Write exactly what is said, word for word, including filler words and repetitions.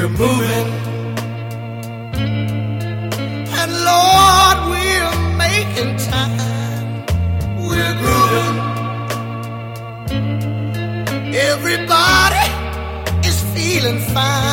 we're moving, and Lord, we're making time. We're grooving. Everybody is feeling fine.